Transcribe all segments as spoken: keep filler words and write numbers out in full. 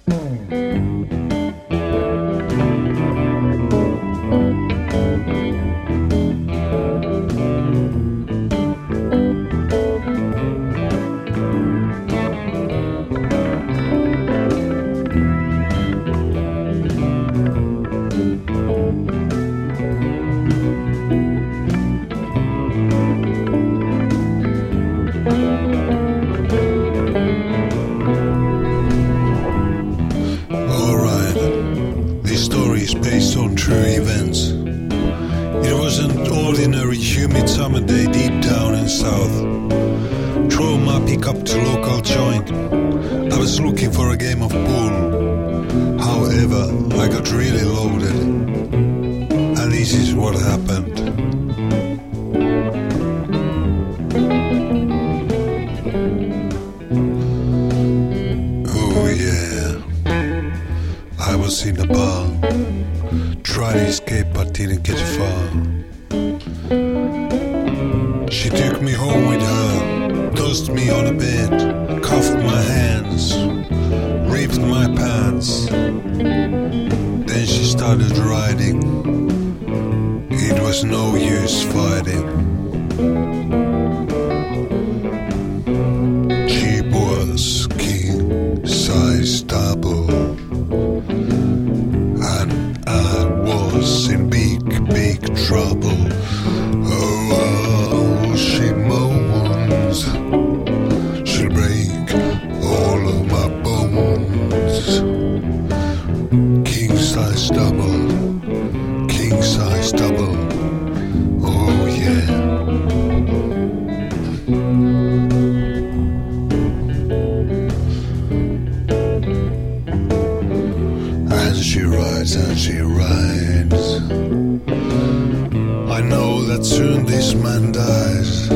Based on true events. It was an ordinary humid summer day deep down in south. Drove my pickup to local joint. I was looking for a game of pool. However, I got really loaded. And this is what happened. Oh yeah, I was in the bar. Tried to escape but didn't get far. She took me home with her, tossed me on a bed, cuffed my hands, ripped my pants. Then she started riding. It was no use fighting. She was king size double. In big, big trouble. Oh, oh, she moans. She'll break all of my bones. King size double, king size double. Oh yeah. And she rides and she rides. I know that soon this man dies.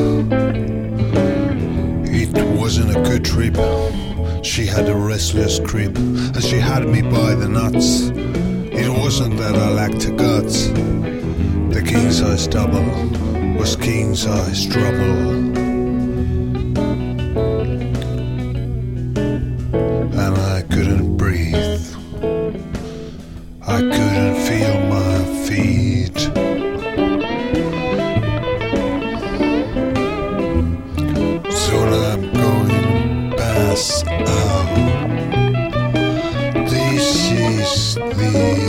It wasn't a good trip. She had a restless grip, and she had me by the nuts. It wasn't that I lacked guts. The king size double was king size trouble. And I couldn't breathe. I couldn't feel my feet. Soon I'm going pass out. This is the